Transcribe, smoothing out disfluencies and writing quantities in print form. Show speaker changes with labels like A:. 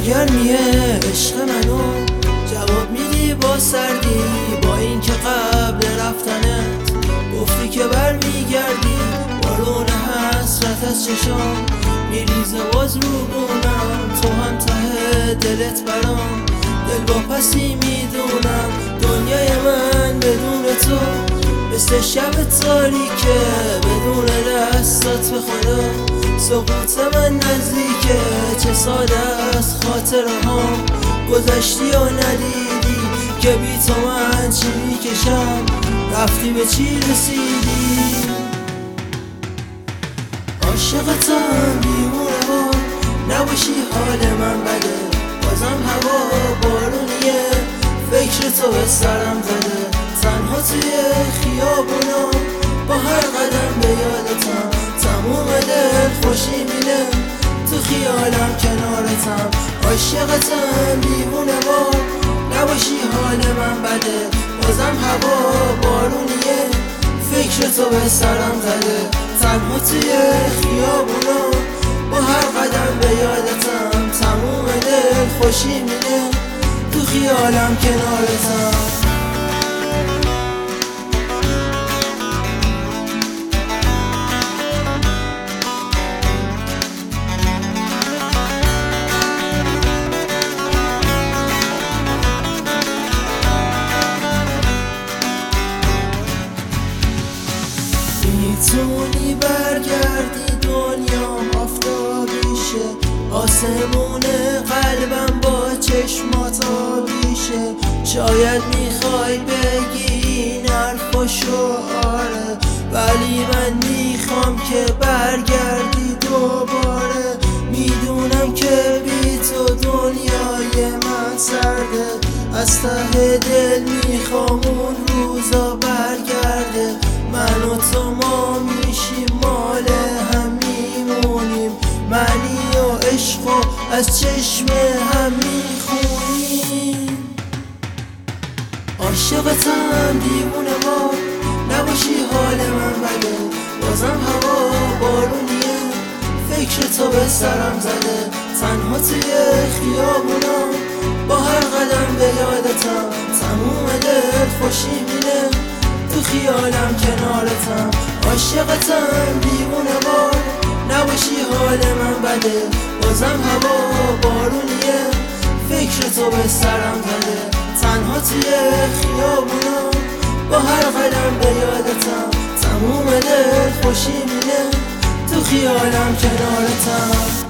A: گرمیه عشق منو جواب میدی با سردی، با این که قبل رفتنت گفتی که برمیگردی. بارون حسرت از چشام میریزه باز رو بونم، تو هم ته دلت برام دل واپسی میدونم. دنیای من بدون تو مثل شب تاریکه، بدون دستات به خدا سقوط من نزدیکه. چه ساده از خاطره ها گذشتی و ندیدی که بی تو من چی میکشم، رفتی به چی رسیدی. عاشقتم دیوونه با نباشی حال من بده، بازم هوا بارونیه فکر تو به سرم زده. تنها توی خیابونا با هر قدم به یادتم، تموم دل خوشی میده تو خیالم کنارتم. عاشقتم دیوونه با نباشی حال من بده، بازم هوا بارونیه فکر تو به سرم زده. تنها توی خیابونا با هر قدم به یادتم، تموم دل خوشی میده تو خیالم کنارتم. میتونی برگردی دنیا آفتابیشه، آسمون قلبم با چشمات آبیشه. شاید میخوای بگی این حرفاشو آره، ولی من میخوام که برگردی دوباره. میدونم که بی تو دنیای من سرده، از ته دل میخوام اون روزا برگرده. من و تو ما میشیم مال هم میمونیم، معنی و عشق و از چشم هم میخونیم. عاشقتم دیوونه ما نباشی حال من بده، بازم هوا بارونیه فکر تو به سرم زده. تنها توی خیابونا با هر قدم به یادتم، تموم دل خوشی میده تو خیالم کنارتم. عاشقتم دیوونه بار نباشی حال من بده، بازم هوا بارونیه فکر تو به سرم زده. تنها توی خیابونا با هر قدم به یادتم، تموم دل خوشی میده تو خیالم کنارتم.